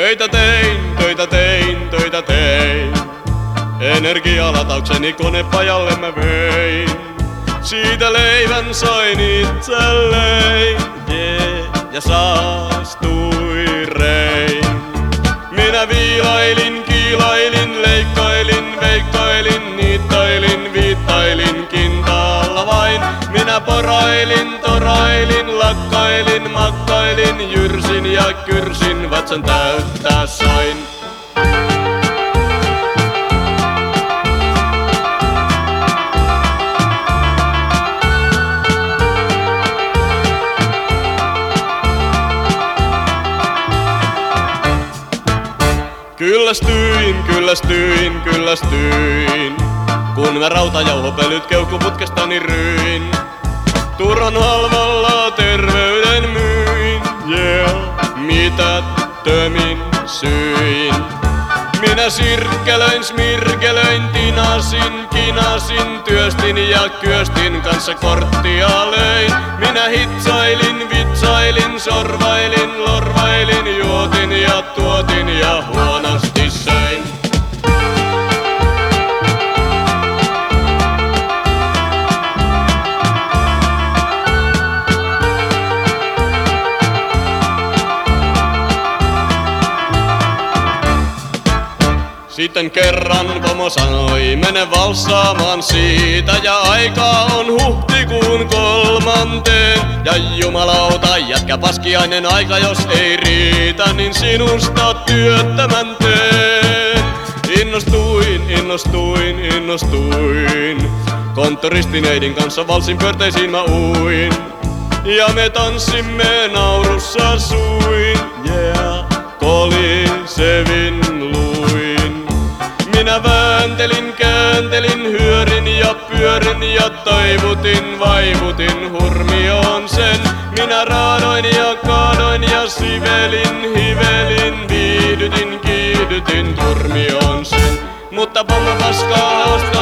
Töitä tein. Energialataukseni konepajalle mä vein. Siitä leivän sain itselleen, ja saastuin rein. Minä viilailin, kiilailin, leikkailin, veikkailin, niittailin, viittailin kintaalla vain. Minä porailin, torailin, lakkailin, makkailin, jyrsin ja kyrsin, vatsan täyttää sain. Kyllästyin, kun mä rautajauhopölyt keuhkoputkestani ryin. Turhan halvalla terveyden myin, mitättömin syin. Minä smirkelöin, tinasin, kinasin, työstin ja kyöstin, kanssa korttia löin. Minä hitsailin, vitsailin, sorvailin, lorvailin, juotin ja tuotin ja huonosti söin. Sitten kerran pomo sanoi, mene valssaamaan siitä, ja aikaa on huhtikuun 3. Ja jumalauta, jätkä paskiainen aika, jos ei riitä, niin sinusta työttömän teen. Innostuin, konttoristineidin kanssa valssin pyörteisiin mä uin. Ja me tanssimme naurussa suin, kolisevin luin. Minä vääntelin, kääntelin, hyörin ja pyörin ja taivutin, vaivutin hurmioon sen. Minä raadoin ja kaadoin ja sivelin, hivelin, viihdytin, kiihdytin turmioon sen. Mutta pommo paskaa hausta